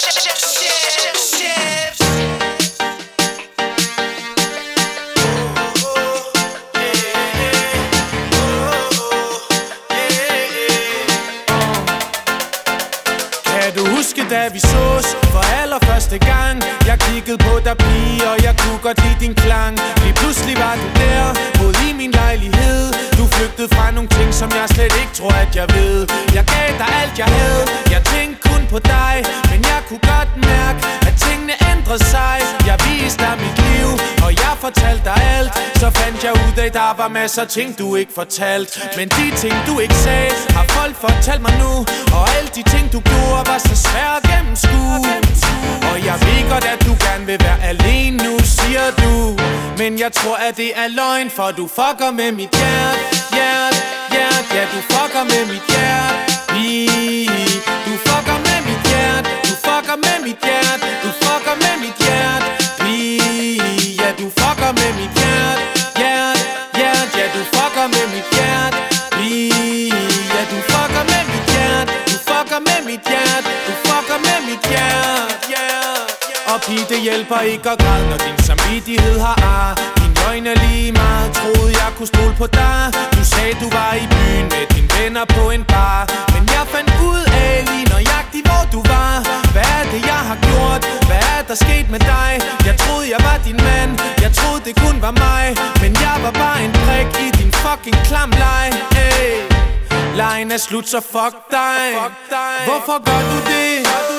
Kan du huske da vi sås for allerførste gang? Jeg kiggede på dig pige, og jeg kunne godt lide din klang. Lige pludselig var du der, mod i min lejlighed. Du flygtede fra nogle ting, som jeg slet ikke tror at jeg ved. Jeg gav dig alt jeg havde, jeg tænkte kun på dig. Men jeg kunne godt mærke, at tingene ændrede sig. Jeg viste dig mit liv, og jeg fortalte dig alt. Så fandt jeg ud af, der var masser af ting du ikke fortalt. Men de ting du ikke sagde, har folk fortalt mig nu. Og alle de ting du gjorde var så svært at gennemskue. Og jeg ved godt at du gerne vil være alene nu, siger du. Men jeg tror at det er løgn, for du fucker med mit hjerte. Ja, du fucker med mit hjerte. Du fucker med mit hjerte. Du fucker med mit hjerte. Du fucker med mit hjerte. Ja, du fucker med mit hjerte. Ja, du fucker med mit hjerte. Ja, du fucker med mit hjerte. Du fucker med mit hjerte. Du fucker med mit hjerte. Og pige, det hjælper ikke at græde, når din samvittighed har ar. Din løgn er lige meget, troede jeg kunne stole på dig. Du sagde du var i byen med dine venner på en bar. Men jeg fandt ud af lige nøjagtigt hvor du var. Hvad er det jeg har gjort? Hvad er der sket med dig? Jeg troede jeg var din mand, jeg troede det kun var mig. Men jeg var bare en prik i din fucking klam leg. Hey. Lejen er slut, så fuck dig. Hvorfor gør du det?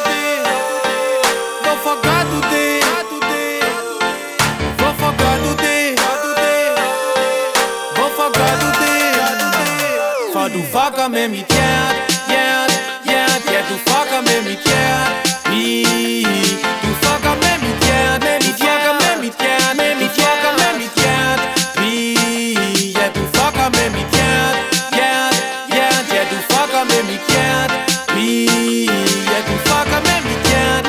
Hvorfor gør du det? Hvorfor gør du det? Hvorfor gør du det? For du fucker med mit hjerte. Ja, du fucker med mit hjerte. Du fucker med mit hjerte. Du fucker med mit hjerte. Du fucker med mit hjerte. Ja, du fucker med mit hjerte. Ja, du fucker med mit hjerte. Ja, du fucker med mit hjerte.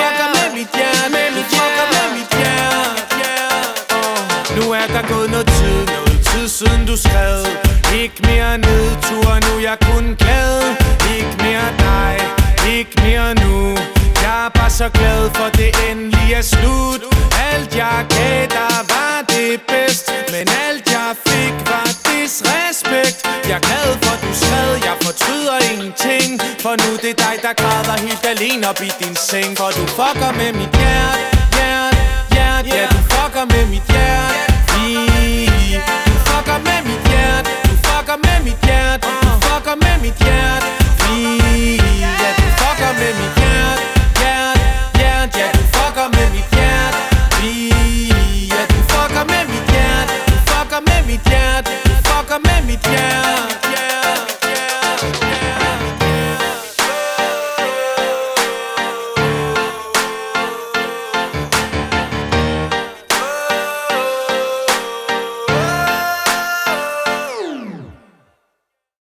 Nu er der gået noget tid siden du skrev. Ikke mere nedtur, nu er jeg kun glad. Ikke mere dig, ikke mere nu. Jeg er bare så glad for det endelig er slut. Alt jeg gav dig var det bedst, men alt jeg fik var disrespekt. Jeg er glad for du skrev, jeg fortryder ingenting. For nu det er dig der græder helt alene op i din seng. For du fucker med mit hjerte. Ja, du fucker med mit hjerte. Du fucker med mit hjerte. Du fucker med mit hjerte. Du fucker med mit hjerte. Ja, du fucker med mit hjerte.